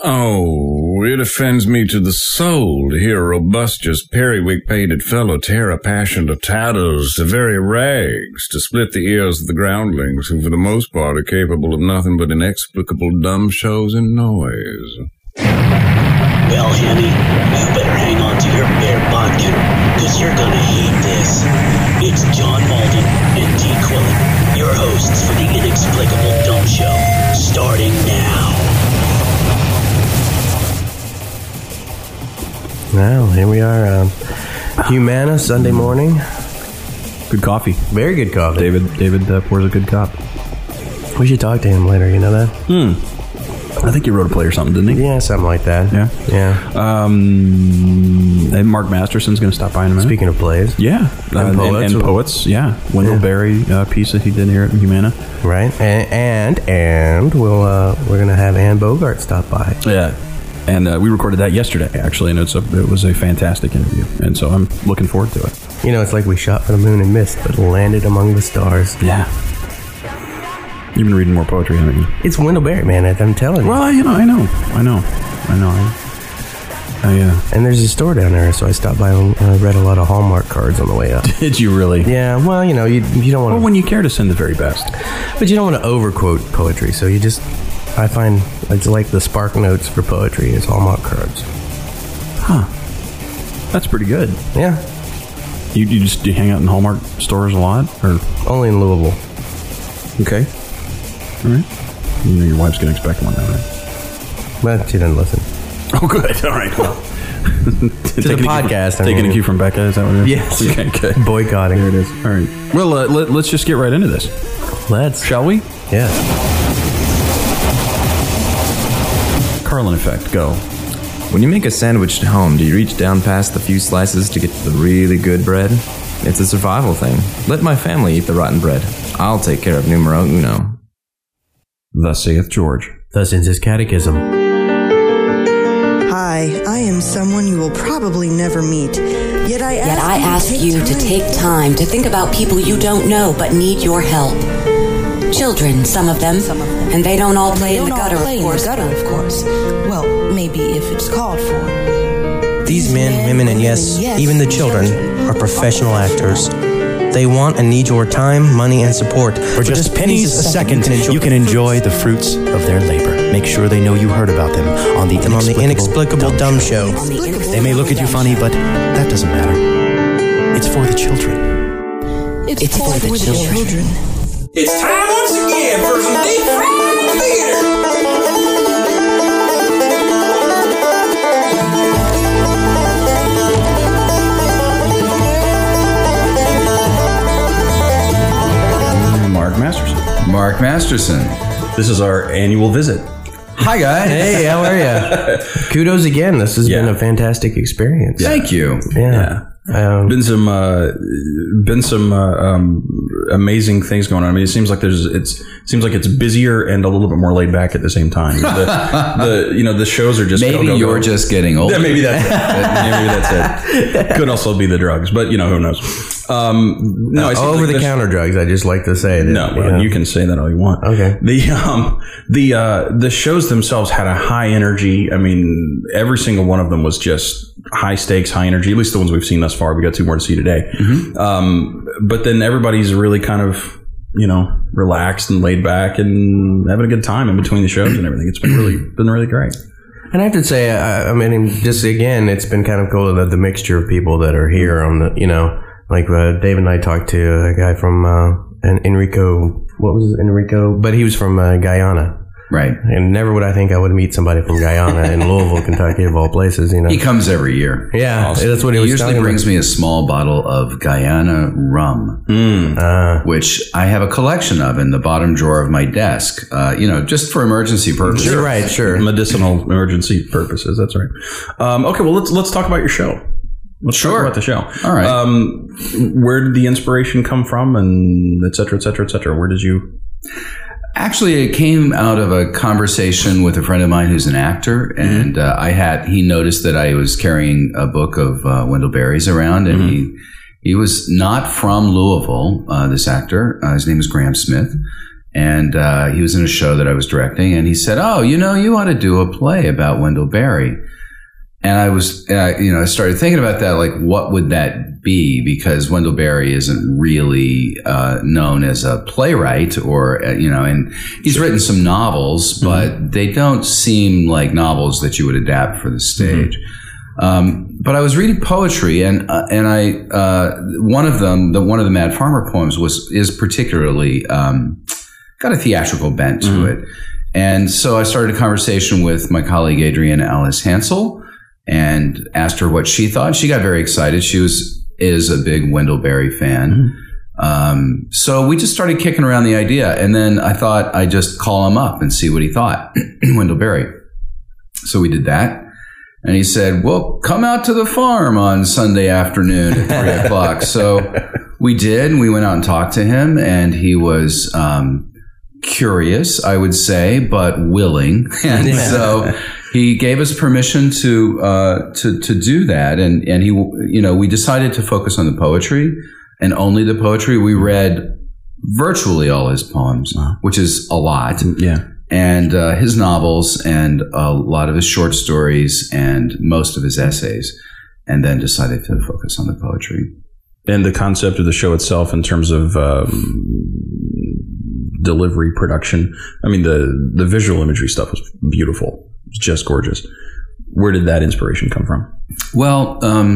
Oh, it offends me to the soul to hear a robustious, periwig-pated fellow tear a passion to tatters, to very rags, to split the ears of the groundlings, who for the most part are capable of nothing but inexplicable dumb shows and noise. Well, Henny, you better hang on to your bear bodkin, because you're gonna hate this. It's John Malden and T. Quillen, your hosts for the Inexplicable Dumb Show, starting now. Well, here we are, Humana, Sunday morning. Good coffee. Very good coffee. David pours a good cup. We should talk to him later, you know that? I think he wrote a play or something, didn't he? Yeah, something like that. Yeah. And Mark Masterson's going to stop by in a minute. Speaking of plays. Yeah. And poets, yeah. Wendell Berry piece that he did here at Humana. Right. And we're going to have Anne Bogart stop by. Yeah. And we recorded that yesterday, actually, and it was a fantastic interview. And so I'm looking forward to it. You know, it's like we shot for the moon and missed, but landed among the stars. Yeah. You've been reading more poetry, haven't you? It's Wendell Berry, man. I'm telling you. Well, I know. And there's a store down there, so I stopped by and read a lot of Hallmark cards on the way up. Did you really? Yeah. Well, you know, you don't want to... Well, when you care to send the very best. But you don't want to overquote poetry, so you just... I find it's like the Spark Notes for poetry is Hallmark cards. Huh. That's pretty good. Yeah. Do you hang out in Hallmark stores a lot? Or only in Louisville. Okay. All right. You know your wife's going to expect one now, right? But she doesn't listen. Oh, good. All right. Well. It's a podcast. Taking a cue from Becca, is that what it is? Yes. Okay, good. Boycotting. There it is. All right. Well, let's just get right into this. Shall we? Yeah. Carlin effect, go. When you make a sandwich at home, do you reach down past the few slices to get to the really good bread? It's a survival thing. Let my family eat the rotten bread. I'll take care of numero uno. Thus saith George. Thus ends his catechism. Hi, I am someone you will probably never meet. Yet I ask you to take time to think about people you don't know but need your help. Children, some of them, and they don't all play in the gutter, of course. Well, maybe if it's called for. These men, women, and yes, even the children are professional actors. They want and need your time, money, and support. For just pennies a second, you can enjoy the fruits of their labor. Make sure they know you heard about them on the Inexplicable Dumb Show. They may look at you funny, but that doesn't matter. It's for the children. It's for the children. It's time once again for some deep fried theater. Mark Masterson. This is our annual visit. Hi, guys. Hey, how are you? Kudos again. This has been a fantastic experience. Thank you. Yeah. Been some amazing things going on. I mean, it seems like it's busier and a little bit more laid back at the same time. The shows are just maybe you're just getting older. Yeah, maybe that's it. Maybe that's it. Could also be the drugs, but who knows? No, over the counter drugs. I just like to say that. You can say that all you want. Okay. The shows themselves had a high energy. I mean, every single one of them was just high stakes, high energy. At least the ones we've seen thus far. We got 2 more to see today. Mm-hmm. But then everybody's really kind of relaxed and laid back and having a good time in between the shows and everything. It's been really great. And I have to say, I mean, just again, it's been kind of cool that the mixture of people that are here on the, like Dave and I talked to a guy from Enrico. What was it, Enrico? But he was from Guyana. Right. And never would I think I would meet somebody from Guyana in Louisville, Kentucky, of all places, He comes every year. Yeah, awesome. That's what he usually brings me a small bottle of Guyana rum, which I have a collection of in the bottom drawer of my desk, just for emergency purposes. Sure, right, sure. Medicinal emergency purposes, that's right. Okay, well, let's talk about your show. Let's talk about the show. All right. Where did the inspiration come from, and et cetera, et cetera, et cetera? Where did you... Actually, it came out of a conversation with a friend of mine who's an actor, and he noticed that I was carrying a book of Wendell Berry's around, and he was not from Louisville, this actor. His name is Graham Smith, And he was in a show that I was directing, and he said, "Oh, you ought to do a play about Wendell Berry." And I was, I started thinking about that, like, what would that be? Because Wendell Berry isn't really known as a playwright, or and he's written some novels, but they don't seem like novels that you would adapt for the stage. But I was reading poetry, and I one of the Mad Farmer poems is particularly got a theatrical bent to it, and so I started a conversation with my colleague Adrienne Alice Hansel and asked her what she thought. She got very excited. She is a big Wendell Berry fan. So we just started kicking around the idea, and then I thought I'd just call him up and see what he thought, Wendell Berry. So we did that. And he said, "Well, come out to the farm on Sunday afternoon at 3 o'clock. So we did, and we went out and talked to him, and he was curious, I would say, but willing. And so he gave us permission to do that. And he, we decided to focus on the poetry and only the poetry. We read virtually all his poems, which is a lot. Yeah. And his novels and a lot of his short stories and most of his essays, and then decided to focus on the poetry. And the concept of the show itself in terms of delivery, production, I mean, the visual imagery stuff was beautiful. It's just gorgeous. Where did that inspiration come from? Well,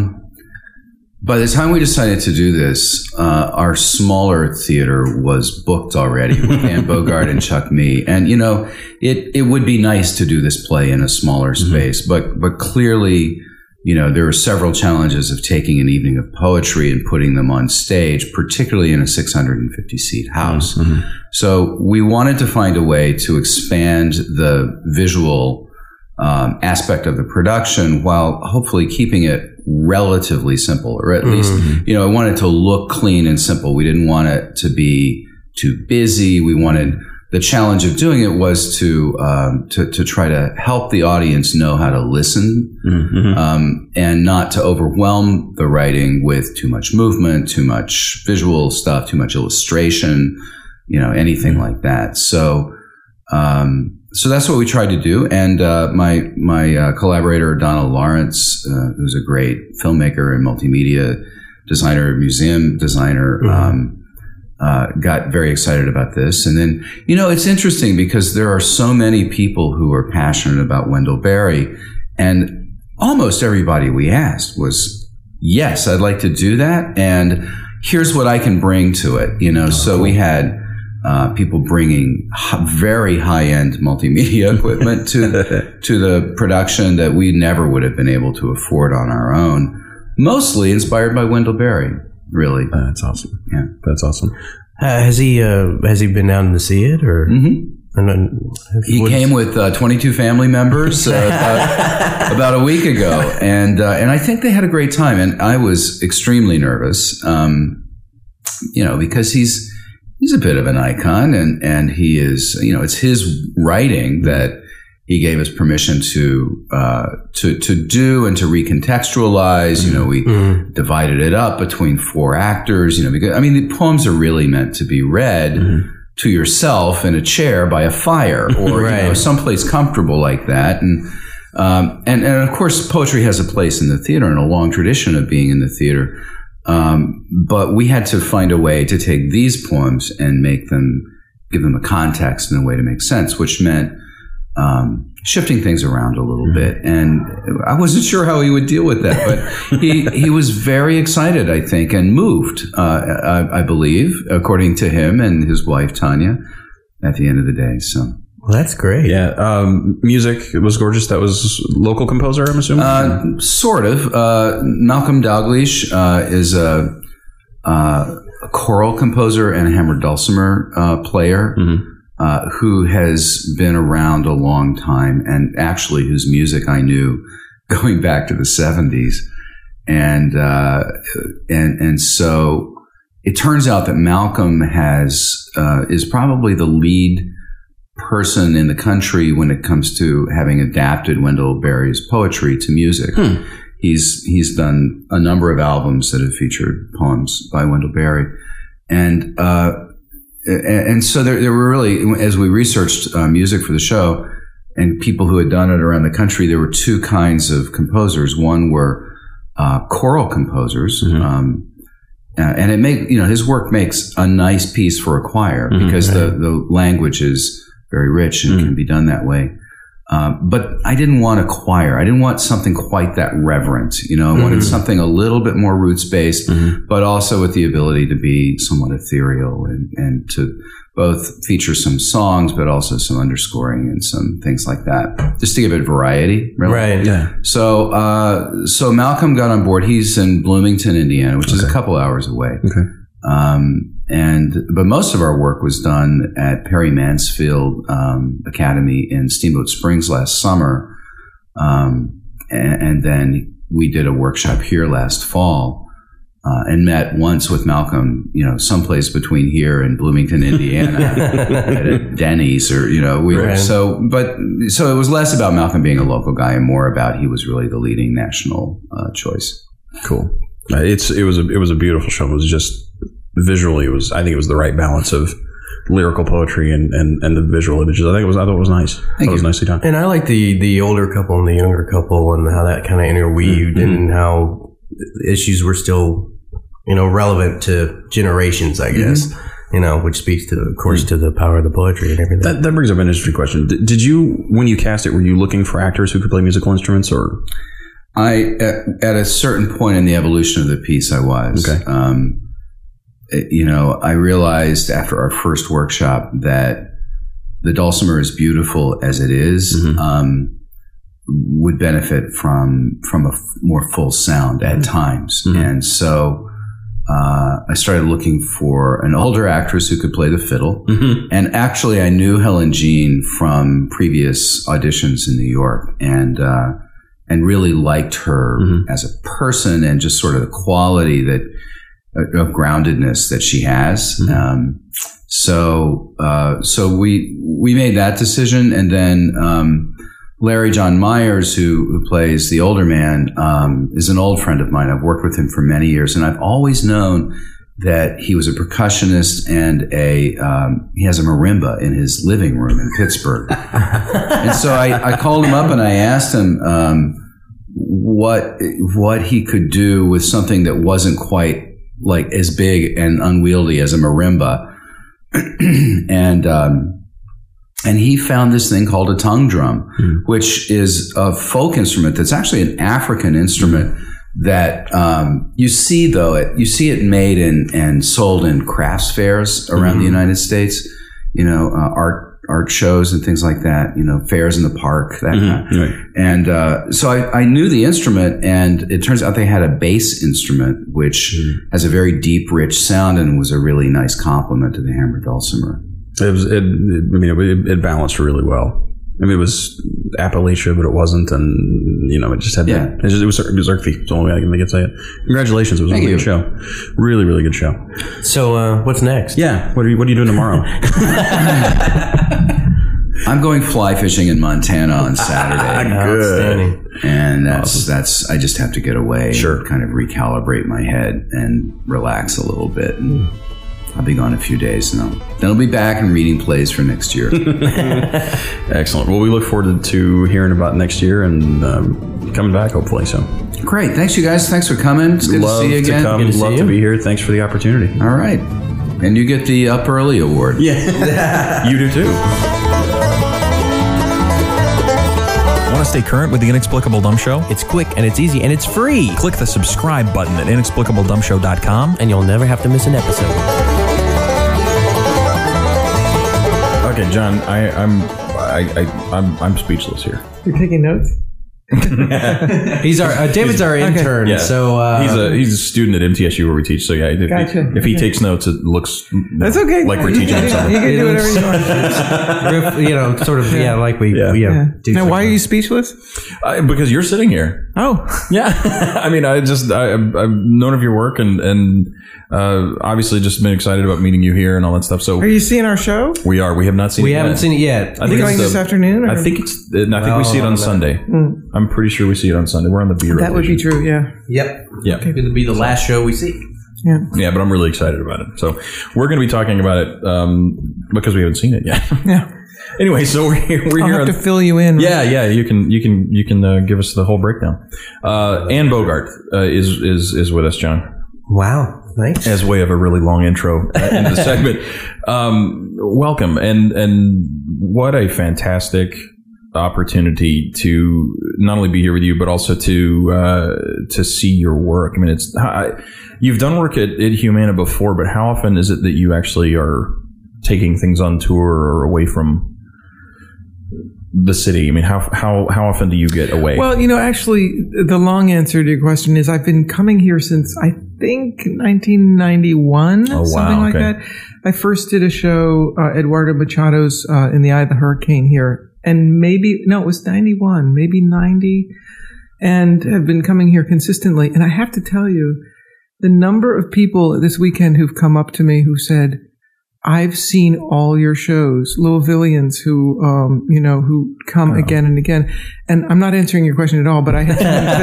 by the time we decided to do this, our smaller theater was booked already with Dan Bogart and Chuck Mee. And, it would be nice to do this play in a smaller space, but clearly, there were several challenges of taking an evening of poetry and putting them on stage, particularly in a 650-seat house. So we wanted to find a way to expand the visual aspect of the production while hopefully keeping it relatively simple, or at least, I wanted it to look clean and simple. We didn't want it to be too busy. We wanted, the challenge of doing it was to try to help the audience know how to listen, and not to overwhelm the writing with too much movement, too much visual stuff, too much illustration, anything like that. So that's what we tried to do. And my collaborator, Donald Lawrence, who's a great filmmaker and multimedia designer, museum designer, got very excited about this. And then, it's interesting because there are so many people who are passionate about Wendell Berry, and almost everybody we asked was, yes, I'd like to do that. And here's what I can bring to it, So we had people bringing very high-end multimedia equipment to the production that we never would have been able to afford on our own, mostly inspired by Wendell Berry, really. That's awesome. Yeah. That's awesome. Has he been down to see it, or? He came with 22 family members about a week ago, and I think they had a great time. And I was extremely nervous, because he's a bit of an icon, and he is, it's his writing that he gave us permission to do and to recontextualize. We divided it up between 4 actors, because, the poems are really meant to be read to yourself in a chair by a fire, or, someplace comfortable like that. And of course, poetry has a place in the theater and a long tradition of being in the theater. But we had to find a way to take these poems and give them a context and a way to make sense, which meant shifting things around a little bit. And I wasn't sure how he would deal with that, but he was very excited, I think, and moved, I believe, according to him and his wife, Tanya, at the end of the day. So. Well, that's great. Yeah. Music was gorgeous. That was local composer, I'm assuming? Sort of. Malcolm Dalglish is a choral composer and a hammered dulcimer player who has been around a long time, and actually whose music I knew going back to the 70s. And so it turns out that Malcolm is probably the lead person in the country when it comes to having adapted Wendell Berry's poetry to music. He's done a number of albums that have featured poems by Wendell Berry, and and so there were really, as we researched music for the show and people who had done it around the country, there were two kinds of composers. One were choral composers, and it his work makes a nice piece for a choir because the language is very rich and can be done that way. But I didn't want a choir. I didn't want something quite that reverent. I wanted something a little bit more roots-based, but also with the ability to be somewhat ethereal and to both feature some songs, but also some underscoring and some things like that, just to give it variety. Really. Right. Yeah. So Malcolm got on board. He's in Bloomington, Indiana, which is a couple hours away. Okay. But most of our work was done at Perry Mansfield Academy in Steamboat Springs last summer, and then we did a workshop here last fall, and met once with Malcolm, someplace between here and Bloomington, Indiana, at a Denny's or so it was less about Malcolm being a local guy and more about he was really the leading national choice. Cool. It was a beautiful show. It was just visually, I think it was the right balance of lyrical poetry and the visual images. I thought it was nice. It was nicely done. And I like the older couple and the younger couple and how that kind of interweaved and how issues were still, relevant to generations, I guess. Which speaks to, of course, to the power of the poetry and everything. That brings up an interesting question. Did you, when you cast it, were you looking for actors who could play musical instruments, or? At a certain point in the evolution of the piece, I was. Okay. I realized after our first workshop that the dulcimer, as beautiful as it is, would benefit from a more full sound at times. And so I started looking for an older actress who could play the fiddle. And actually, I knew Helen Jean from previous auditions in New York, and really liked her as a person and just sort of the quality of groundedness that she has. So we made that decision, and then Larry John Myers, who plays the older man, is an old friend of mine. I've worked with him for many years, and I've always known that he was a percussionist and he has a marimba in his living room in Pittsburgh. And so I called him up and I asked him what he could do with something that wasn't quite like as big and unwieldy as a marimba. And he found this thing called a tongue drum, which is a folk instrument that's actually an African instrument that you see it made and sold in crafts fairs around the United States, art shows and things like that, fairs in the park, that kind. Right. And so I knew the instrument, and it turns out they had a bass instrument which has a very deep, rich sound and was a really nice complement to the hammered dulcimer. It balanced really well. I mean, it was Appalachia, but it wasn't, and it just had that. It was earthy. It's the only way I can say it. Congratulations! It was a really good show. Really, really good show. So, what's next? Yeah, what are you doing tomorrow? I'm going fly fishing in Montana on Saturday. Outstanding. And that's. I just have to get away, kind of recalibrate my head and relax a little bit. And I'll be gone a few days, and then I'll be back and reading plays for next year. Excellent. Well, we look forward to hearing about next year and coming back, hopefully. So great. Thanks, you guys. Thanks for coming. It's good to see you again. Love to be here. Thanks for the opportunity. All right. And you get the Up Early Award. Yeah. You do too. Want to stay current with The Inexplicable Dumb Show? It's quick and it's easy and it's free. Click the subscribe button at inexplicabledumbshow.com and you'll never have to miss an episode. Okay, John, I'm speechless here. You're taking notes? David's our intern. Yeah. So he's a student at MTSU where we teach. So yeah, if he takes notes, it looks that's okay. Like we're teaching him something. You can do whatever you want. Sort of like we do. Now, why are you speechless? Because you're sitting here. Oh, yeah. I mean, I've known of your work and obviously just been excited about meeting you here and all that stuff. So are you seeing our show? We are. We have not seen it yet. We haven't seen it yet. I think it's this afternoon? Or? I think we see it on Sunday. I'm pretty sure we see it on Sunday. We're on the B-roll. That would be true, yeah. Yep. Yeah. Okay. It'll be the last show we see. Yeah, but I'm really excited about it. So we're going to be talking about it because we haven't seen it yet. Yeah. Anyway, so we're here. I'll have to fill you in. Yeah. You can give us the whole breakdown. Anne Bogart is with us, John. Wow, thanks. As way of a really long intro into the segment. Welcome, and what a fantastic opportunity to not only be here with you, but also to see your work. I mean, you've done work at Humana before, but how often is it that you actually are taking things on tour or away from the city? I mean, how often do you get away? Well, actually, the long answer to your question is I've been coming here since I think 1991, something like that. I first did a show, Eduardo Machado's In the Eye of the Hurricane here, and it was 91, maybe 90, and have been coming here consistently. And I have to tell you, the number of people this weekend who've come up to me who said, I've seen all your shows, Louisvillians who come again and again. And I'm not answering your question at all, but I have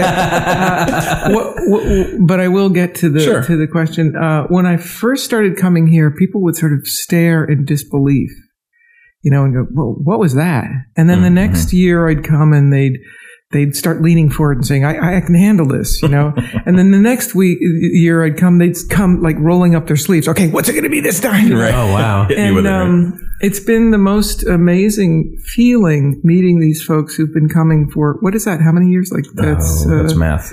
to say, but I will get to the question. When I first started coming here, people would sort of stare in disbelief, and go, well, what was that? And then the next year I'd come and they'd start leaning forward and saying, I can handle this, And then the next year they'd come like rolling up their sleeves. Okay, what's it going to be this time? Right. Oh, wow. And it's been the most amazing feeling meeting these folks who've been coming for, what is that? How many years? Like that's math.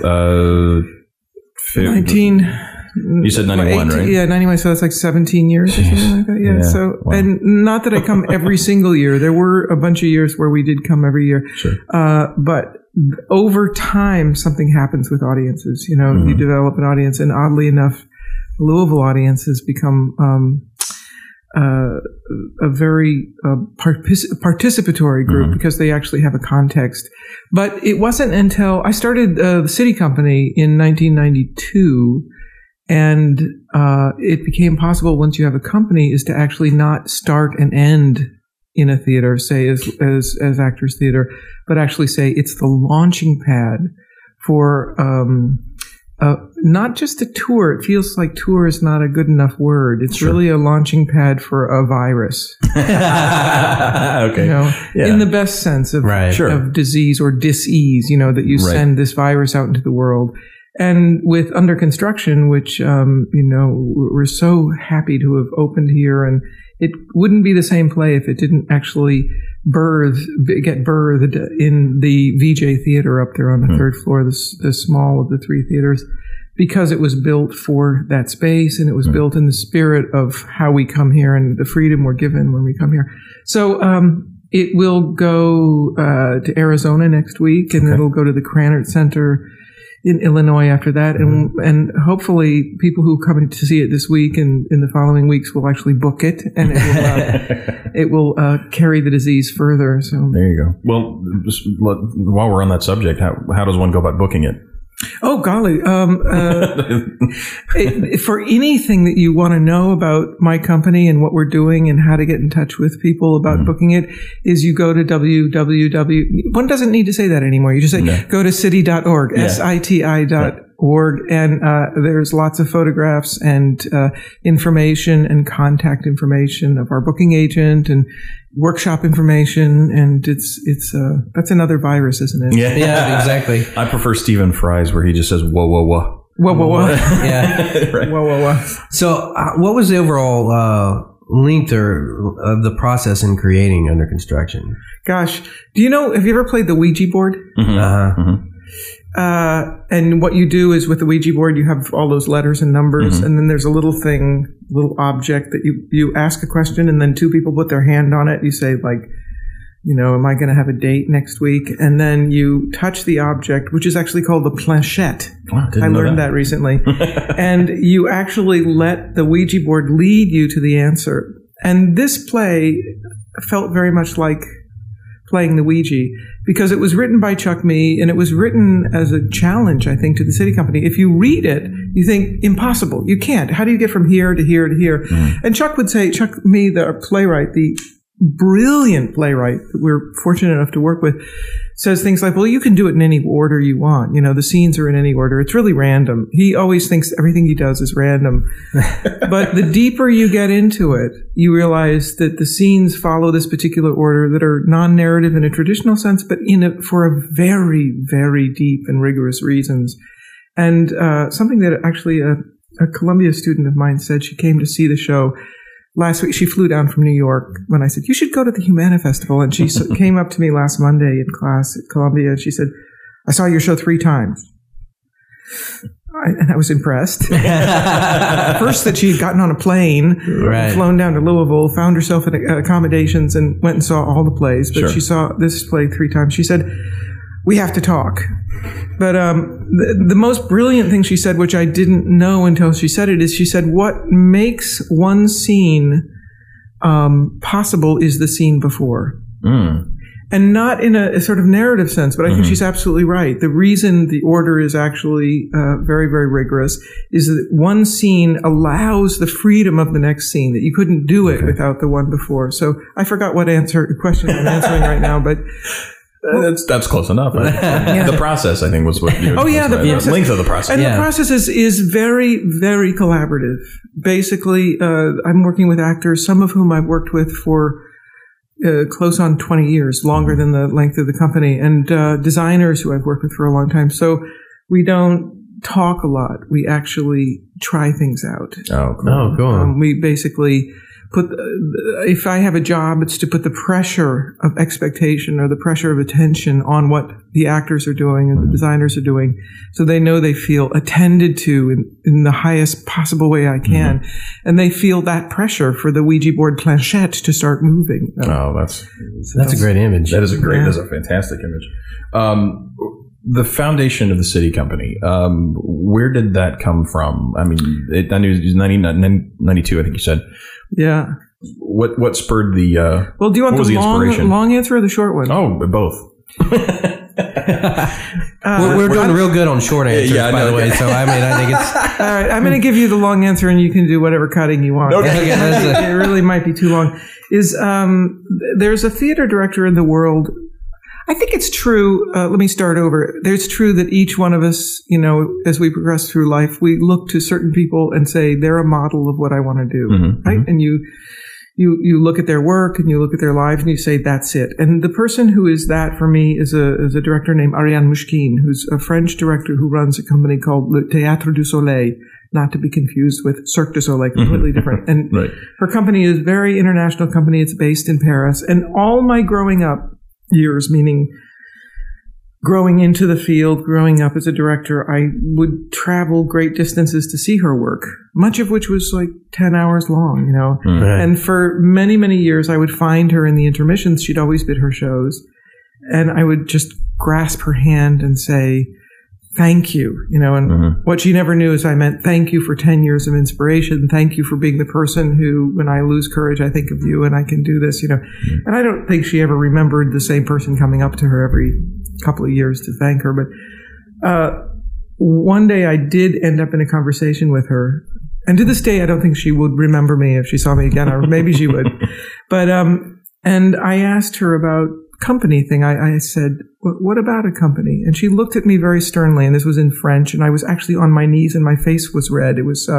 19. You said 91, right? Yeah, 91. So that's like 17 years or something like that. Yeah. So, and not that I come every single year. There were a bunch of years where we did come every year. Sure. But over time, something happens with audiences. You develop an audience, and oddly enough, Louisville audience has become a very participatory group because they actually have a context. But it wasn't until I started the City Company in 1992. And it became possible once you have a company is to actually not start and end in a theater, say as Actors Theater, but actually say it's the launching pad for not just a tour. It feels like tour is not a good enough word. It's really a launching pad for a virus. Okay. In the best sense of disease or dis-ease, that you send this virus out into the world. And with Under Construction, which, we're so happy to have opened here, and it wouldn't be the same play if it didn't actually get birthed in the VJ Theater up there on the third floor, the small of the three theaters, because it was built for that space, and it was built in the spirit of how we come here and the freedom we're given when we come here. So, it will go to Arizona next week, and it'll go to the Krannert Center in Illinois after that, and hopefully people who come to see it this week and in the following weeks will actually book it, and it will carry the disease further. So there you go. Well, just while we're on that subject, how does one go about booking it? Oh, golly. For anything that you want to know about my company and what we're doing and how to get in touch with people about booking it, is you go to www. One doesn't need to say that anymore. You just say, go to city.org, SITI.org, and there's lots of photographs and information and contact information of our booking agent and workshop information, and it's that's another virus, isn't it? Yeah, exactly. I prefer Stephen Fry's where he just says whoa whoa whoa. Whoa whoa whoa. Yeah. Right. Whoa whoa whoa. So what was the overall length of the process in creating Under Construction? Gosh, have you ever played the Ouija board? And what you do is with the Ouija board, you have all those letters and numbers, and then there's a little object that you ask a question, and then two people put their hand on it. You say, like, am I going to have a date next week? And then you touch the object, which is actually called the planchette. Wow, I learned that recently. And you actually let the Ouija board lead you to the answer. And this play felt very much like playing the Ouija, because it was written by Chuck Mee, and it was written as a challenge, I think, to the City Company. If you read it, you think, impossible. You can't. How do you get from here to here to here? And Chuck Mee, the playwright, the brilliant playwright that we're fortunate enough to work with, says things like, well, you can do it in any order you want. The scenes are in any order. It's really random. He always thinks everything he does is random. But the deeper you get into it, you realize that the scenes follow this particular order that are non-narrative in a traditional sense, but for a very, very deep and rigorous reasons. And something that actually a Columbia student of mine said, she came to see the show last week. She flew down from New York when I said, you should go to the Humana Festival. And she came up to me last Monday in class at Columbia, and she said, I saw your show 3 times. And I was impressed. First, that she had gotten on a plane, flown down to Louisville, found herself at accommodations, and went and saw all the plays. But she saw this play 3 times. She said, we have to talk. But the most brilliant thing she said, which I didn't know until she said it, is she said, what makes one scene possible is the scene before. And not in a sort of narrative sense, but I think she's absolutely right. The reason the order is actually very, very rigorous is that one scene allows the freedom of the next scene, that you couldn't do it without the one before. So I forgot what question I'm answering right now, but... That's close enough. The process, I think, was what you the length of the process. And the process is very, very collaborative. Basically, I'm working with actors, some of whom I've worked with for close on 20 years, longer than the length of the company, and designers who I've worked with for a long time. So we don't talk a lot. We actually try things out. Oh, cool. We basically... if I have a job, it's to put the pressure of expectation or the pressure of attention on what the actors are doing and the designers are doing, so they know they feel attended to in the highest possible way I can. And they feel that pressure for the Ouija board planchette to start moving. That's a great image. That is that's a fantastic image. The foundation of the City Company, where did that come from? I mean, I knew it was 92, I think you said. Yeah. What spurred the well, do you want the long answer or the short one? Oh, both. We're doing real good on short answers, by the way. So I think it's all right. I'm going to give you the long answer, and you can do whatever cutting you want. Okay. It really might be too long. There's a theater director in the world. I think it's true. Let me start over. It's true that each one of us, as we progress through life, we look to certain people and say, they're a model of what I want to do. Right? And you look at their work and you look at their lives and you say, that's it. And the person who is that for me is a director named Ariane Mouchkine, who's a French director who runs a company called Le Théâtre du Soleil, not to be confused with Cirque du Soleil, completely different. And her company is a very international company. It's based in Paris. And all my growing up years, meaning growing into the field, growing up as a director, I would travel great distances to see her work, much of which was like 10 hours long, And for many, many years, I would find her in the intermissions. She'd always bid her shows. And I would just grasp her hand and say, thank you, and what she never knew is I meant thank you for 10 years of inspiration. Thank you for being the person who, when I lose courage, I think of you and I can do this, And I don't think she ever remembered the same person coming up to her every couple of years to thank her. But one day I did end up in a conversation with her. And to this day, I don't think she would remember me if she saw me again, or maybe she would. But and I asked her about company thing. I said, what about a company? And she looked at me very sternly, and this was in French, and I was actually on my knees and my face was red. It was,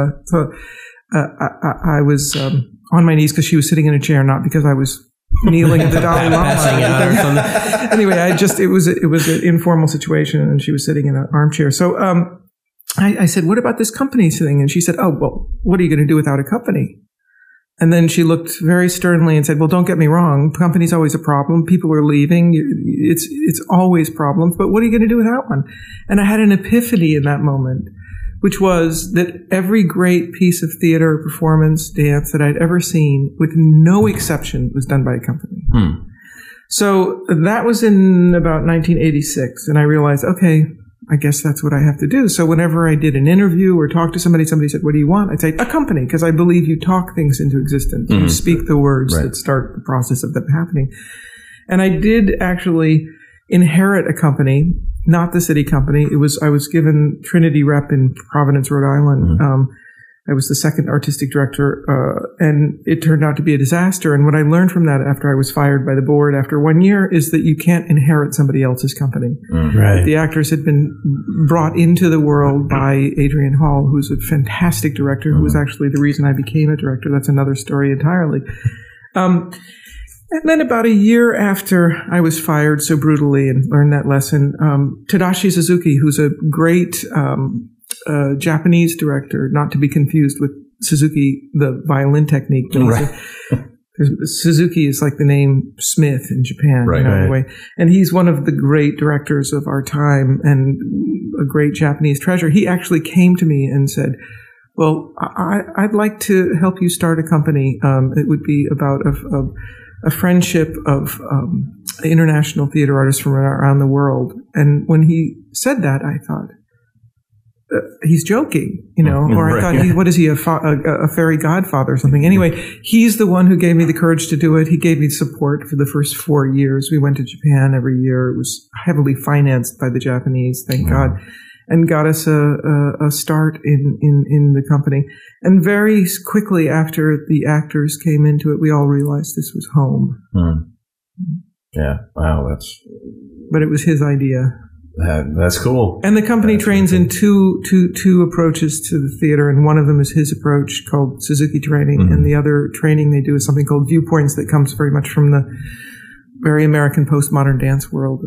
I was on my knees because she was sitting in a chair, not because I was kneeling at the Dalai Lama. Anyway, it was an informal situation, and she was sitting in an armchair. So, I said, what about this company thing? And she said, oh, well, what are you going to do without a company? And then she looked very sternly and said, well, don't get me wrong. Company's always a problem. People are leaving. It's always problems. But what are you going to do without one? And I had an epiphany in that moment, which was that every great piece of theater, performance, dance that I'd ever seen, with no exception, was done by a company. So that was in about 1986. And I realized, okay, I guess that's what I have to do. So whenever I did an interview or talked to somebody said, what do you want? I'd say, a company, because I believe you talk things into existence. You speak the words that start the process of them happening. And I did actually inherit a company, not the City Company. I was given Trinity Rep in Providence, Rhode Island, I was the second artistic director, and it turned out to be a disaster. And what I learned from that after I was fired by the board after 1 year is that you can't inherit somebody else's company. Right. The actors had been brought into the world by Adrian Hall, who's a fantastic director, who was actually the reason I became a director. That's another story entirely. And then about a year after I was fired so brutally and learned that lesson, Tadashi Suzuki, who's a great Japanese director, not to be confused with Suzuki, the violin technique. Right. Suzuki is like the name Smith in Japan, right, in a way. And he's one of the great directors of our time and a great Japanese treasure. He actually came to me and said, well, I'd like to help you start a company. It would be about a friendship of international theater artists from around the world. And when he said that, I thought, he's joking, or I thought, what is he, a fairy godfather or something? Anyway, he's the one who gave me the courage to do it. He gave me support for the first 4 years. We went to Japan every year. It was heavily financed by the Japanese, thank God, and got us a start in the company. And very quickly after the actors came into it, we all realized this was home. Yeah, wow, But it was his idea. That's cool. And the company trains in two approaches to the theater, and one of them is his approach called Suzuki training, and the other training they do is something called Viewpoints that comes very much from the very American postmodern dance world.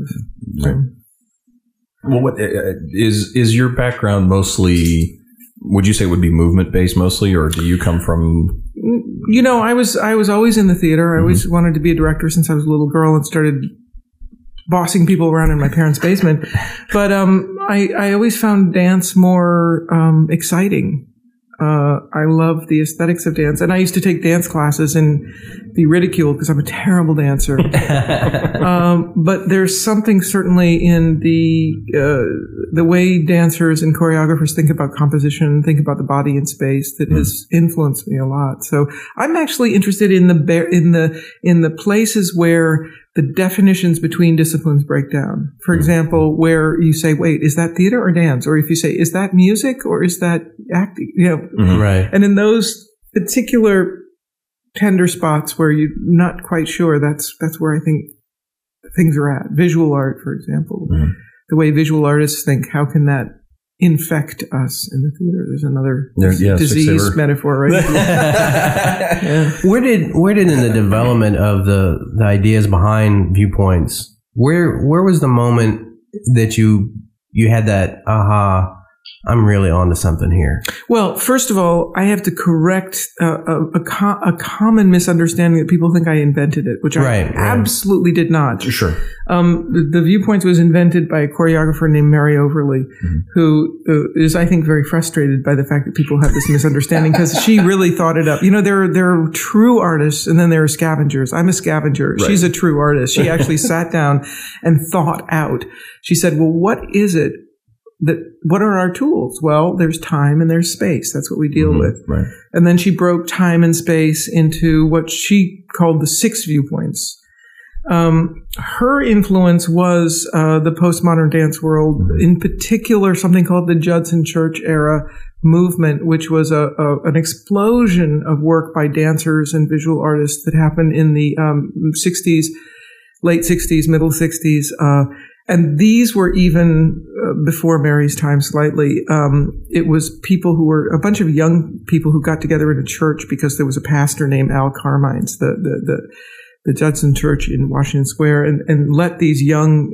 Well, what is your background mostly? Would you say it would be movement based mostly, or do you come from? I was always in the theater. I always wanted to be a director since I was a little girl, and started bossing people around in my parents' basement. But I always found dance more exciting. I love the aesthetics of dance. And I used to take dance classes and be ridiculed because I'm a terrible dancer. But there's something certainly in the way dancers and choreographers think about composition, think about the body in space that has influenced me a lot. So I'm actually interested in the places where the definitions between disciplines break down. For example, where you say, wait, is that theater or dance? Or if you say, is that music or is that acting? Right. And in those particular tender spots where you're not quite sure, that's where I think things are at. Visual art, for example. The way visual artists think, how can that infect us in the theater? There's another disease metaphor, right? Yeah. Where did in the development of the ideas behind Viewpoints, where was the moment that you had that aha, I'm really onto something here? Well, first of all, I have to correct a common misunderstanding that people think I invented it, which I absolutely did not. Sure. The Viewpoints was invented by a choreographer named Mary Overly, who is, I think, very frustrated by the fact that people have this misunderstanding because she really thought it up. There are true artists and then there are scavengers. I'm a scavenger. Right. She's a true artist. She actually sat down and thought out. She said, well, what is it? What are our tools? Well, there's time and there's space. That's what we deal with. Right. And then she broke time and space into what she called the 6 viewpoints. Her influence was the postmodern dance world, in particular something called the Judson Church era movement, which was an explosion of work by dancers and visual artists that happened in the 60s, late 60s, middle 60s. And these were even before Mary's time slightly. It was people who were a bunch of young people who got together in a church because there was a pastor named Al Carmines, the Judson Church in Washington Square, and let these young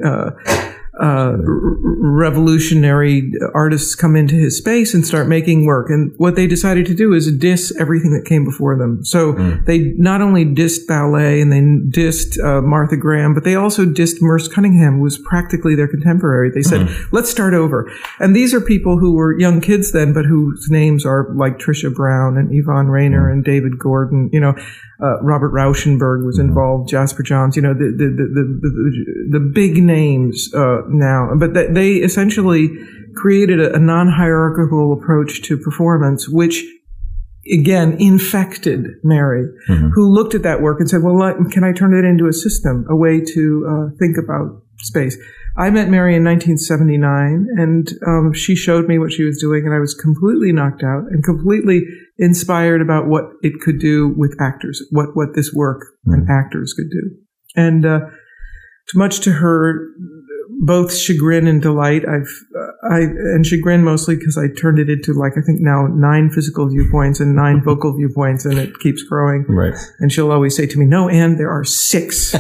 revolutionary artists come into his space and start making work. And what they decided to do is diss everything that came before them. So they not only dissed ballet and they dissed Martha Graham, but they also dissed Merce Cunningham, who was practically their contemporary. They said, let's start over. And these are people who were young kids then, but whose names are like Trisha Brown and Yvonne Rainer and David Gordon. Robert Rauschenberg was involved, Jasper Johns, the big names now. But they essentially created a non-hierarchical approach to performance, which, again, infected Mary, who looked at that work and said, well, can I turn it into a system, a way to think about space? I met Mary in 1979, and she showed me what she was doing, and I was completely knocked out and completely inspired about what it could do with actors, what this work and actors could do. And much to her both chagrin and delight, and chagrin mostly because I turned it into, like, I think now 9 physical viewpoints and 9 vocal viewpoints, and it keeps growing. Right. And she'll always say to me, "No, Anne, there are 6."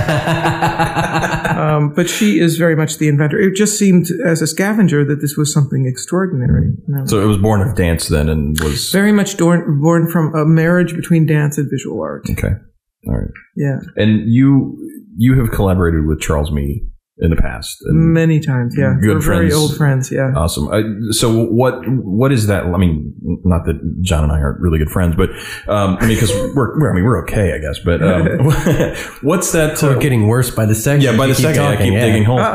But she is very much the inventor. It just seemed as a scavenger that this was something extraordinary. So it was born of dance then, and was very much born from a marriage between dance and visual art. Okay. All right. Yeah. And you have collaborated with Charles Mee in the past. Many times, yeah. Good We're friends. very old friends, yeah. Awesome. So what is that? I mean, not that John and I aren't really good friends, but because we're okay, I guess. But what's that? We're getting worse by the second. Yeah, by the second, I keep digging holes.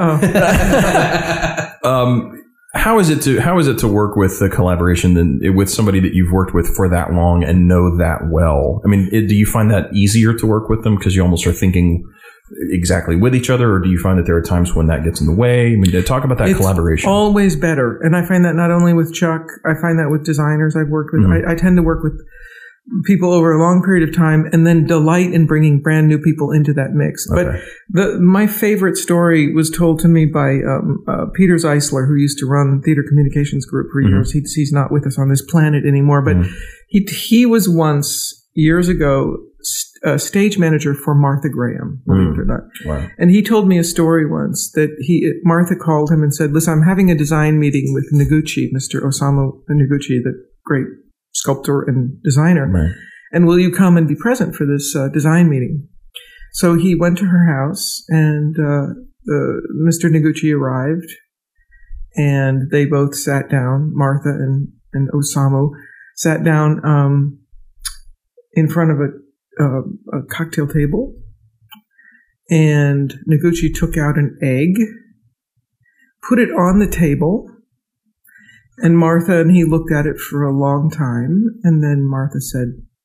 How is it to work with the collaboration with somebody that you've worked with for that long and know that well? I mean, do you find that easier to work with them because you almost are thinking exactly with each other, or do you find that there are times when that gets in the way? I mean, talk about that collaboration. Always better, and I find that not only with Chuck, I find that with designers I've worked with. I tend to work with people over a long period of time and then delight in bringing brand new people into that mix. Okay. But my favorite story was told to me by Peter Zeisler, who used to run Theater Communications Group for years. He's not with us on this planet anymore, but he was once, years ago, stage manager for Martha Graham, believe it or not. Wow. And he told me a story once that Martha called him and said, "Listen, I'm having a design meeting with Noguchi, Mr. Osamu Noguchi, the great sculptor and designer. Right. And will you come and be present for this design meeting?" So he went to her house, and Mr. Noguchi arrived, and they both sat down. Martha and Osamu sat down in front of a cocktail table, and Noguchi took out an egg, put it on the table, and Martha and he looked at it for a long time, and then Martha said,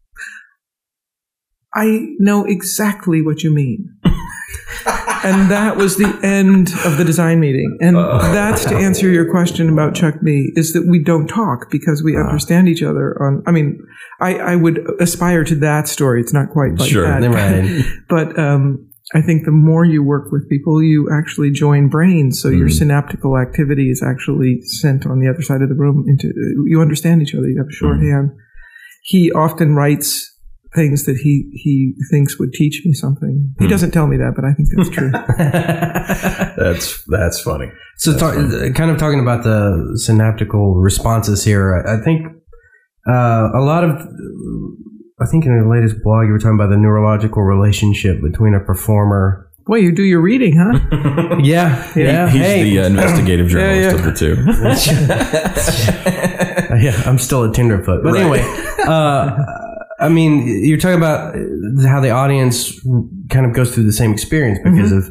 "I know exactly what you mean." And that was the end of the design meeting. And that's to answer your question about Chuck Mee, is that we don't talk because we understand each other I would aspire to that story. It's not quite like that. Right. But I think the more you work with people, you actually join brains. So your synaptical activity is actually sent on the other side of the room you understand each other. You have a shorthand. He often writes things that he thinks would teach me something. He doesn't tell me that, but I think that's true. That's funny. So kind of talking about the synaptical responses here, I think a lot of, I think in your latest blog you were talking about the neurological relationship between a performer. Boy, you do your reading, huh? Yeah. He's the investigative journalist of the two. Yeah, I'm still a tenderfoot. But anyway, I mean, you're talking about how the audience kind of goes through the same experience because of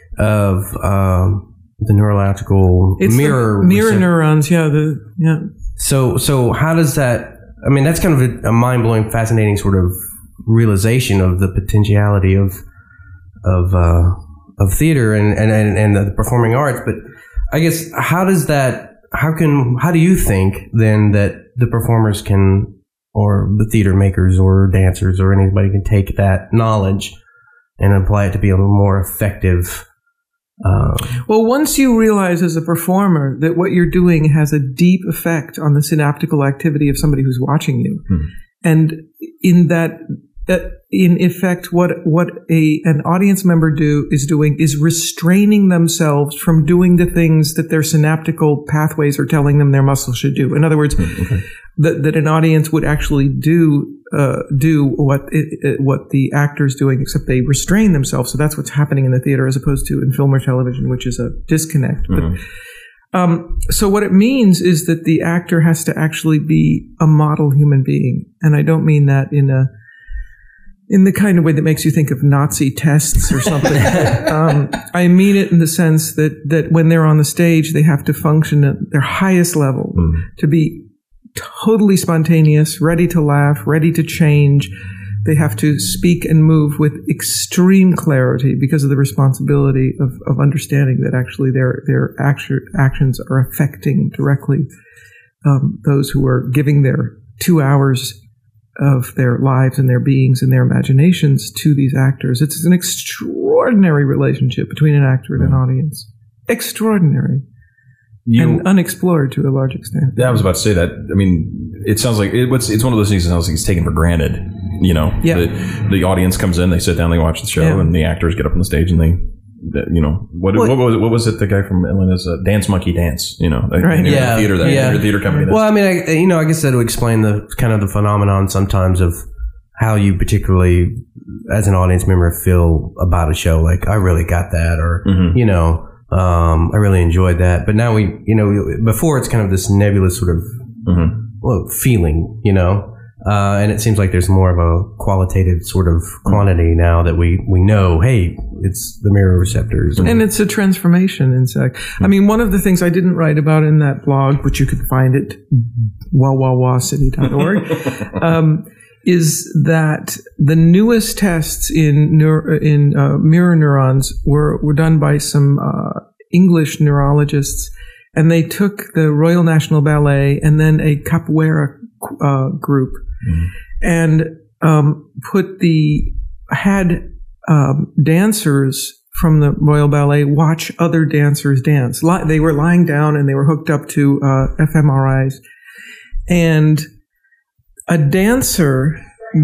the neurological mirror neurons. Yeah. So how does that? I mean, that's kind of a mind-blowing, fascinating sort of realization of the potentiality of theater and the performing arts. But I guess how do you think then that the performers can, or the theater makers or dancers or anybody can take that knowledge and apply it to be a little more effective? Well, once you realize as a performer that what you're doing has a deep effect on the synaptical activity of somebody who's watching you, and in that, in effect, what an audience member is doing is restraining themselves from doing the things that their synaptical pathways are telling them their muscles should do. In other words, that an audience would actually do what the actor's doing, except they restrain themselves. So that's what's happening in the theater as opposed to in film or television, which is a disconnect. But, so what it means is that the actor has to actually be a model human being. And I don't mean that in the kind of way that makes you think of Nazi tests or something. I mean it in the sense that when they're on the stage, they have to function at their highest level to be totally spontaneous, ready to laugh, ready to change, They have to speak and move with extreme clarity because of the responsibility of understanding that actually their actions are affecting directly those who are giving their 2 hours of their lives and their beings and their imaginations to these actors. It's an extraordinary relationship between an actor and an audience. Extraordinary. And unexplored to a large extent. Yeah, I was about to say that. I mean, it sounds like it's one of those things that sounds like it's taken for granted. You know, the audience comes in, they sit down, they watch the show, and the actors get up on the stage and they, you know, what was it? The guy from Atlanta's Dance Monkey Dance. You know, right? The theater company. Well, I mean, I guess that would explain the kind of the phenomenon sometimes of how you particularly, as an audience member, feel about a show. Like, I really got that, or you know. I really enjoyed that, but now before it's kind of this nebulous sort of feeling, you know, and it seems like there's more of a qualitative sort of quantity now that we know, hey, it's the mirror receptors. And it's a transformation in sex. I mean, one of the things I didn't write about in that blog, but you could find it, wawawacity.org, is that the newest tests in mirror neurons were done by some English neurologists, and they took the Royal National Ballet and then a capoeira group and had dancers from the Royal Ballet watch other dancers dance. They were lying down and they were hooked up to fMRIs, and a dancer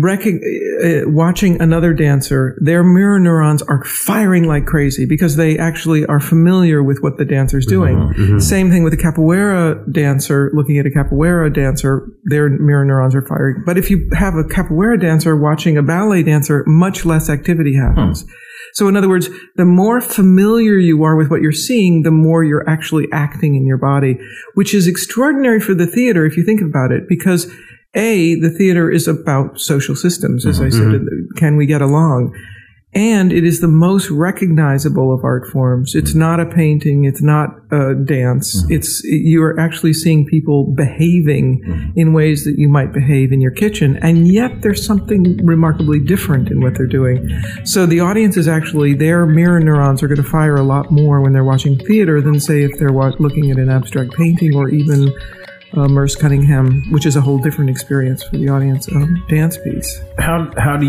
watching another dancer, their mirror neurons are firing like crazy because they actually are familiar with what the dancer's doing. Same thing with a capoeira dancer looking at a capoeira dancer, their mirror neurons are firing. But if you have a capoeira dancer watching a ballet dancer, much less activity happens. So in other words, the more familiar you are with what you're seeing, the more you're actually acting in your body, which is extraordinary for the theater if you think about it, because the theater is about social systems, as I said. Can we get along? And it is the most recognizable of art forms. It's not a painting. It's not a dance. You're actually seeing people behaving in ways that you might behave in your kitchen. And yet there's something remarkably different in what they're doing. So the audience is actually, their mirror neurons are going to fire a lot more when they're watching theater than, say, if they're looking at an abstract painting or even Merce Cunningham, which is a whole different experience for the audience, dance piece. How are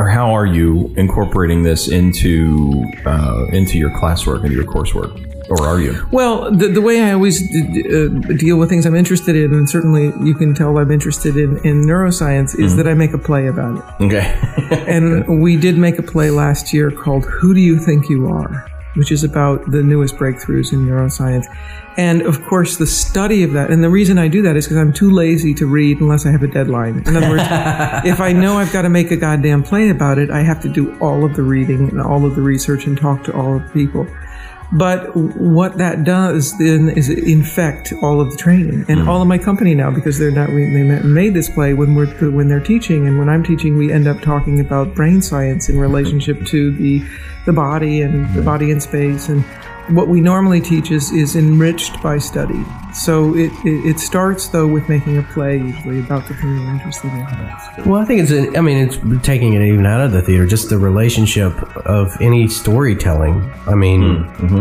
you incorporating this into your classwork, into your coursework, or are you? Well, the way I always deal with things I'm interested in, and certainly you can tell I'm interested in neuroscience, is that I make a play about it. Okay. And we did make a play last year called Who Do You Think You Are?, which is about the newest breakthroughs in neuroscience. And of course, the study of that, and the reason I do that is because I'm too lazy to read unless I have a deadline. In other words, if I know I've got to make a goddamn play about it, I have to do all of the reading and all of the research and talk to all of the people. But what that does then is infect all of the training and all of my company now, because they made this play when they're teaching, and when I'm teaching, we end up talking about brain science in relationship to the body and the body in space, and what we normally teach is enriched by study. So it starts though with making a play usually about the thing you're interested in. Well, I think it's taking it even out of the theater, just the relationship of any storytelling. I mean,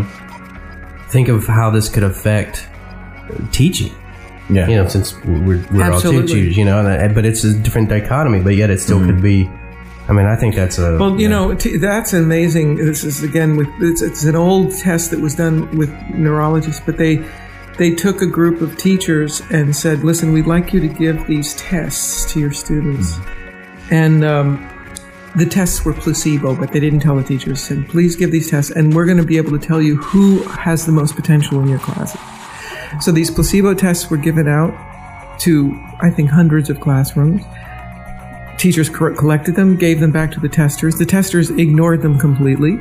think of how this could affect teaching. Yeah, you know, since we're all teachers, you know, but it's a different dichotomy, but yet it still could be. I mean, I think that's that's amazing. This is again it's an old test that was done with neurologists, but they took a group of teachers and said, "Listen, we'd like you to give these tests to your students," and the tests were placebo, but they didn't tell the teachers. Said, "Please give these tests, and we're going to be able to tell you who has the most potential in your classes." So these placebo tests were given out to, I think, hundreds of classrooms. Teachers collected them, gave them back to the testers. The testers ignored them completely.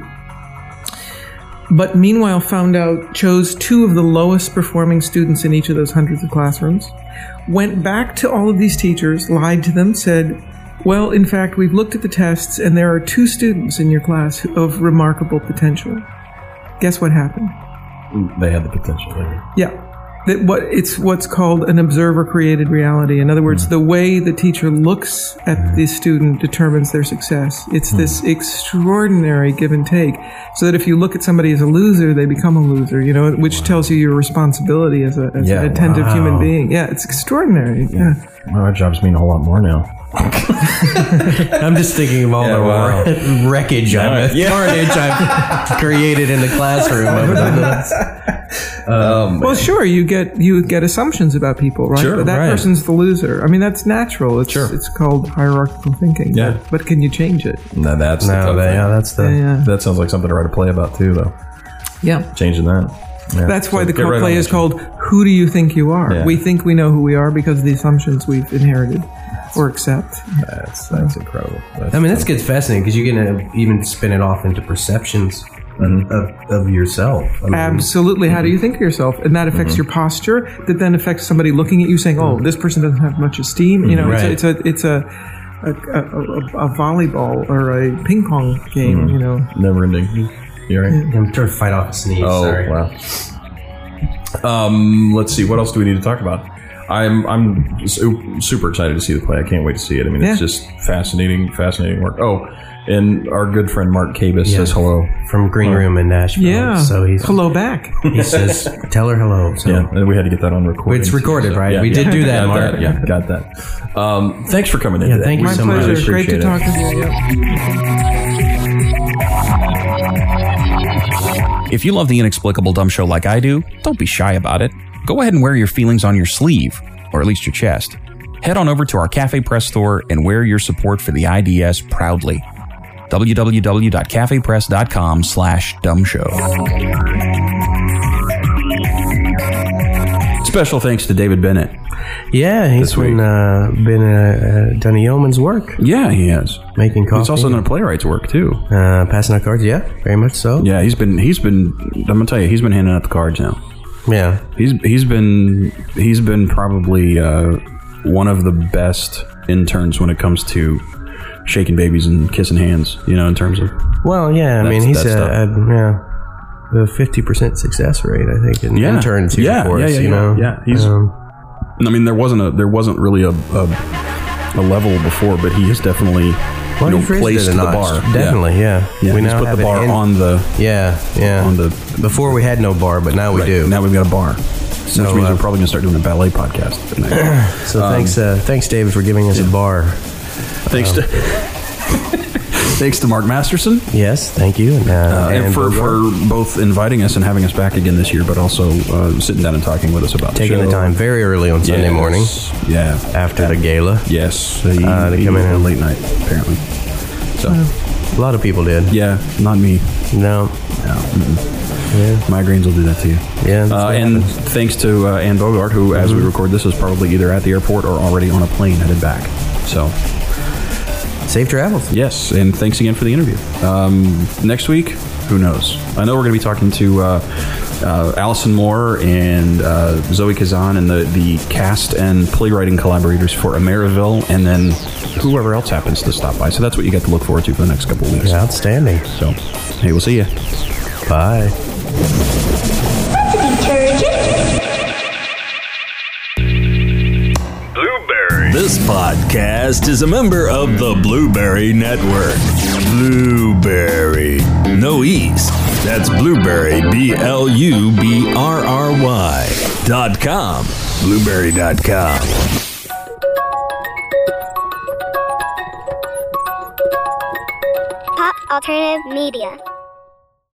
But meanwhile chose 2 of the lowest performing students in each of those hundreds of classrooms, went back to all of these teachers, lied to them, said, well, in fact, we've looked at the tests and there are 2 students in your class of remarkable potential. Guess what happened? They had the potential. Yeah. It's what's called an observer-created reality. In other words, the way the teacher looks at the student determines their success. It's this extraordinary give and take. So that if you look at somebody as a loser, they become a loser. Which tells you your responsibility as an attentive human being. Yeah, it's extraordinary. Yeah. Well, our jobs mean a whole lot more now. I'm just thinking of all the wreckage, carnage I've created in the classroom over the months. Well, sure, you get assumptions about people, right? Sure, but that person's the loser. I mean, that's natural. It's called hierarchical thinking. Yeah. But can you change it? No, that sounds like something to write a play about too, though. Yeah. Changing that. Yeah. That's why the play is called "Who Do You Think You Are?" Yeah. We think we know who we are because of the assumptions we've inherited or accept. That's incredible. This gets fascinating because you can even spin it off into perceptions of yourself. Absolutely. How do you think of yourself? And that affects your posture. That then affects somebody looking at you saying, "Oh, this person doesn't have much esteem." It's a volleyball or a ping pong game. Never ending. You all right? I'm trying to fight off a sneeze. Oh, sorry. Wow. Let's see. What else do we need to talk about? I'm super excited to see the play. I can't wait to see it. I mean, it's just fascinating work. Oh, and our good friend Mark Cabas says hello from Green Room in Nashville. Yeah. So he's hello back. He says, "Tell her hello." So. Yeah, and we had to get that on recording. It's recorded, right? Yeah, we did do that, Mark. Got that. Thanks for coming in. Yeah, thank you so much. My pleasure. Great to talk with you. If you love the Inexplicable Dumb Show like I do, don't be shy about it. Go ahead and wear your feelings on your sleeve, or at least your chest. Head on over to our Cafe Press store and wear your support for the IDS proudly. www.cafepress.com/dumbshow. Special thanks to David Bennett. Yeah, he's been done a yeoman's work. Yeah, he has. Making coffee. He's also done a playwright's work too. Passing out cards, yeah, very much so. Yeah, he's been. I'm gonna tell you, he's been handing out the cards now. Yeah, he's been probably one of the best interns when it comes to shaking babies and kissing hands. In terms of. Well, yeah, I mean, he's the 50% success rate, I think, in interns here for us. Yeah, he's. I mean, there wasn't really a level before, but he has definitely placed the bar. Definitely, yeah. He's put the bar on the on the. Before we had no bar, but now we do. Now we've got a bar, so, which means we're probably going to start doing a ballet podcast. So thanks, David, for giving us a bar. Thanks to Mark Masterson. Yes, thank you. And for both inviting us and having us back again this year, but also sitting down and talking with us about taking the time very early on Sunday morning. Yeah. After the gala. Yes. To come in at a late night, apparently. So a lot of people did. Yeah, not me. No. Yeah. Migraines will do that to you. Yeah. And thanks to Ann Bogart, who, as we record this, is probably either at the airport or already on a plane headed back. So. Safe travels. Yes, and thanks again for the interview. Next week, who knows? I know we're going to be talking to Allison Moore and Zoe Kazan and the cast and playwriting collaborators for Ameriville, and then whoever else happens to stop by. So that's what you got to look forward to for the next couple of weeks. Yeah, outstanding. So, hey, we'll see you. Bye. This podcast is a member of the Blueberry Network. Blueberry. No E's. That's Blueberry, BLUBRRY.com. Blueberry.com. Pop Alternative Media.